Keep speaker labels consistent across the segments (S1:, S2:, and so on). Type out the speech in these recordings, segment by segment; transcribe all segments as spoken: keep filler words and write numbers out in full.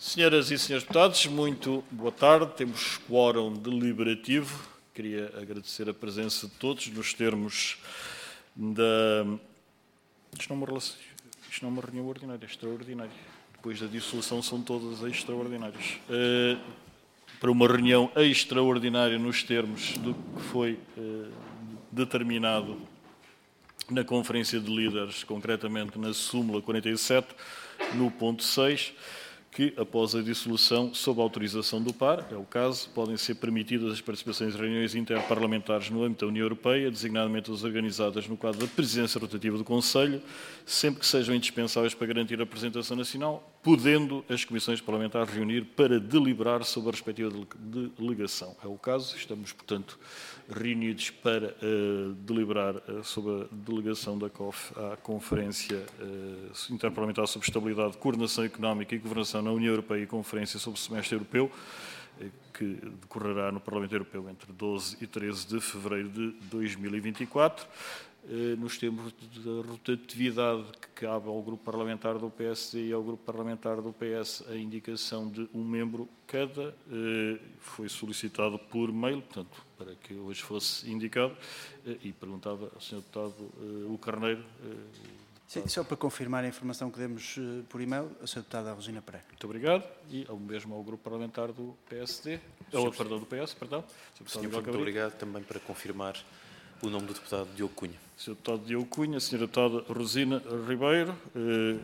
S1: Senhoras e senhores deputados, muito boa tarde. Temos quórum deliberativo. Queria agradecer a presença de todos nos termos da... Isto não é uma, relação... Isto não é uma reunião ordinária, é extraordinária. Depois da dissolução são todas extraordinárias. Uh, para uma reunião extraordinária nos termos do que foi uh, determinado na Conferência de Líderes, concretamente na súmula quarenta e sete, no ponto seis, que, após a dissolução, sob a autorização do par, é o caso, podem ser permitidas as participações em reuniões interparlamentares no âmbito da União Europeia, designadamente as organizadas no quadro da presidência rotativa do Conselho, sempre que sejam indispensáveis para garantir a representação nacional, podendo as comissões parlamentares reunir para deliberar sobre a respectiva delegação. É o caso, estamos, portanto, reunidos para uh, deliberar uh, sobre a delegação da C O F à Conferência uh, Interparlamentar sobre Estabilidade, Coordenação Económica e Governação na União Europeia e Conferência sobre o Semestre Europeu, uh, que decorrerá no Parlamento Europeu entre doze e treze de fevereiro de dois mil e vinte e quatro. Uh, nos termos da rotatividade que cabe ao Grupo Parlamentar do P S D e ao Grupo Parlamentar do P S a indicação de um membro cada, uh, foi solicitado por mail, portanto, para que hoje fosse indicado, uh, e perguntava ao senhor Deputado uh, o Carneiro. Uh,
S2: Sim, só para confirmar a informação que demos uh, por e-mail, a senhora Deputada Rosina Pereira.
S1: Muito obrigado. E ao mesmo ao Grupo Parlamentar do P S D, ou, perdão, do P S, perdão.
S3: Senhor, muito obrigado também para confirmar o nome do deputado Diogo Cunha.
S1: senhor Deputado Diogo Cunha, senhora Deputada Rosina Ribeiro. Eh...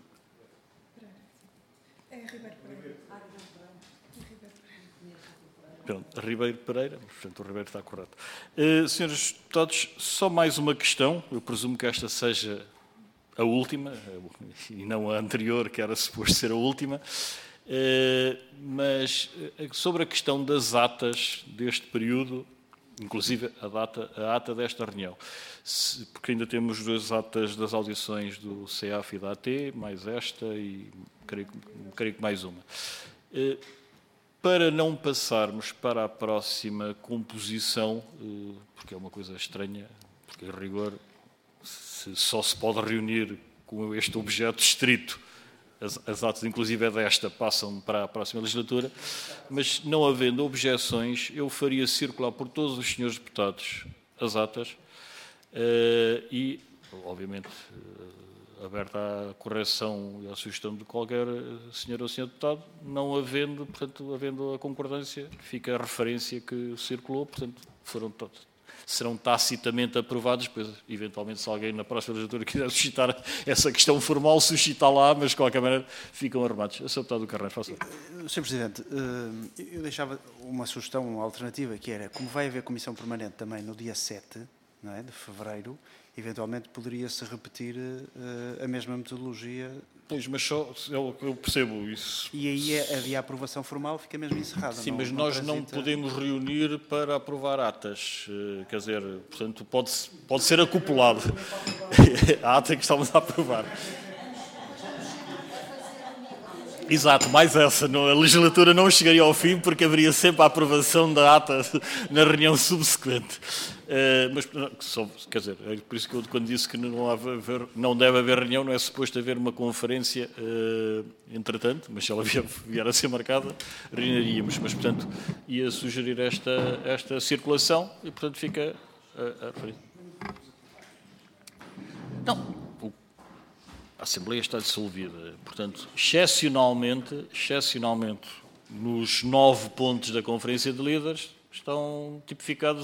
S4: É Ribeiro Pereira.
S1: Pronto, Ribeiro Pereira, portanto o Ribeiro está correto. Eh, senhores deputados, só mais uma questão, eu presumo que esta seja a última, e não a anterior, que era suposto ser a última, eh, mas sobre a questão das atas deste período, inclusive a, data, a ata desta reunião, Se, porque ainda temos duas atas das audições do C E A F e da A T, mais esta e creio, creio que mais uma. Eh, para não passarmos para a próxima composição, eh, porque é uma coisa estranha, porque em rigor se, só se pode reunir com este objeto estrito, As, as atas, inclusive é desta, passam para a próxima legislatura, mas não havendo objeções, eu faria circular por todos os senhores deputados as atas uh, e, obviamente, uh, aberta à correção e à sugestão de qualquer senhor ou senhor deputado, não havendo, portanto, havendo a concordância, fica a referência que circulou, portanto, foram todos. Serão tacitamente aprovados, depois, eventualmente, se alguém na próxima legislatura quiser suscitar essa questão formal, suscita lá, mas, de qualquer maneira, ficam arrumados. senhor Deputado do Carneiro, faça.
S2: senhor Presidente, eu deixava uma sugestão, uma alternativa, que era, como vai haver comissão permanente também no dia sete, não é, de fevereiro, eventualmente poderia-se repetir a mesma metodologia.
S1: Pois, mas só eu, eu percebo isso.
S2: E aí havia a aprovação formal, fica mesmo encerrada.
S1: Sim,
S2: não,
S1: mas
S2: não
S1: nós
S2: transita...
S1: não podemos reunir para aprovar atas. Quer dizer, portanto, pode, pode ser acoplado a ata que estamos a aprovar. Exato, mais essa. A legislatura não chegaria ao fim porque haveria sempre a aprovação da ata na reunião subsequente. Uh, mas, só, quer dizer, é por isso que eu, quando disse que não, haver, não deve haver reunião, não é suposto haver uma conferência, uh, entretanto, mas se ela vier, vier a ser marcada, reuniríamos. Mas, portanto, ia sugerir esta, esta circulação e, portanto, fica a, a referir. Não, o, a Assembleia está dissolvida. Portanto, excepcionalmente, excepcionalmente, nos nove pontos da Conferência de Líderes, estão tipificadas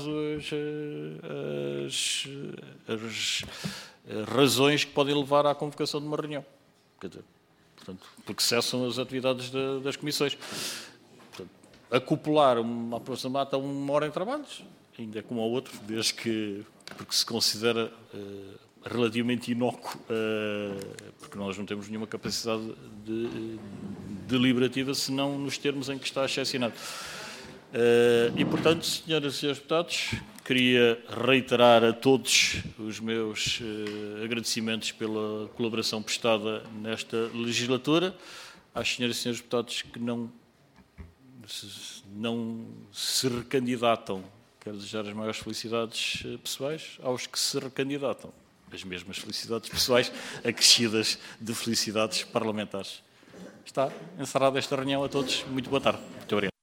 S1: as, as, as razões que podem levar à convocação de uma reunião. Quer dizer, portanto, porque cessam as atividades de, das comissões. Portanto, acoplar uma aprovação de ata a uma hora em trabalhos, ainda é como ao outro, desde que, porque se considera uh, relativamente inócuo, uh, porque nós não temos nenhuma capacidade de, de, deliberativa, senão nos termos em que está excepcionado. Uh, e, portanto, senhoras e senhores deputados, queria reiterar a todos os meus uh, agradecimentos pela colaboração prestada nesta legislatura, às senhoras e senhores deputados que não se, não se recandidatam, quero desejar as maiores felicidades uh, pessoais, aos que se recandidatam, as mesmas felicidades pessoais acrescidas de felicidades parlamentares. Está encerrada esta reunião a todos. Muito boa tarde. Muito obrigado.